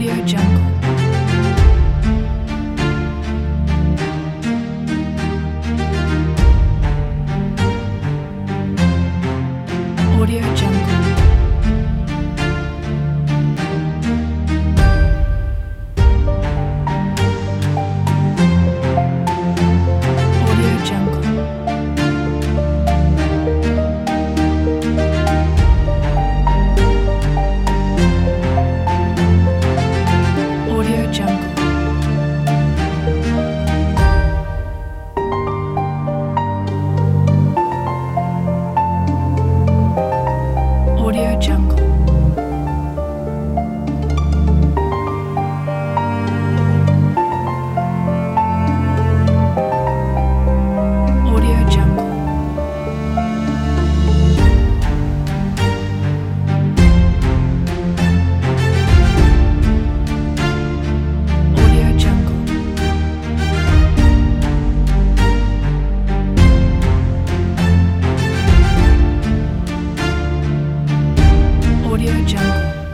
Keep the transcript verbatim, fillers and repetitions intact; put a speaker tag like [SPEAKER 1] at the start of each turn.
[SPEAKER 1] Audio Jungle. Audio Jungle. Audio Jungle. Audio Jungle. Audio Jungle. Audio Jungle. Audio Jungle. Audio Jungle.